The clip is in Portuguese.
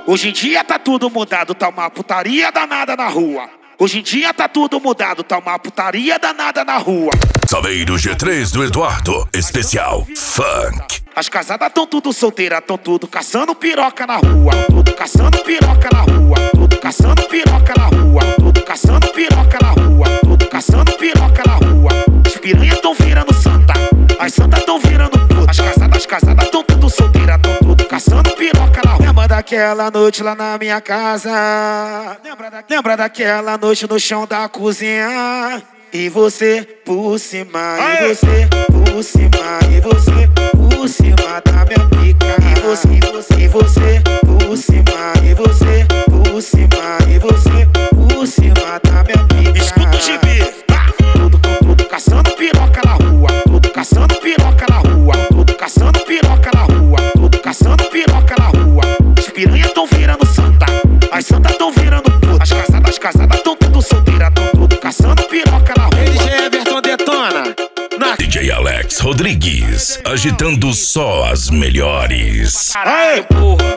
Hoje em dia tá tudo mudado, tá uma putaria danada na rua. Hoje em dia tá tudo mudado, tá uma putaria danada na rua. Saveiro G3 do Eduardo, especial Funk. As casadas tão tudo solteiras, tão tudo caçando piroca na rua. Tudo caçando piroca na rua. Tudo caçando piroca na rua. Tudo caçando piroca na rua. Tudo caçando piroca na rua. As piranhas tão virando santa, as santas tão virando puta. As casadas tão tudo solteiras, tão tudo caçando piroca na rua. Lembra daquela noite lá na minha casa? Lembra daquela noite no chão da cozinha? E você por cima, e você por cima, e você por cima da minha pica. E você por cima, e você por cima, e você por cima da minha pica. Escuta o gibi. Tudo caçando piroca na rua. Tudo caçando piroca na rua. Tudo caçando piroca na rua. Tudo caçando piroca na rua. As piranhas tão virando santa, as santas tão virando puta. As casadas tão tudo solteiras, tão tudo caçando piroca na rua. DJ Everton detona. DJ Alex Rodrigues, agitando só as melhores. Caralho, porra.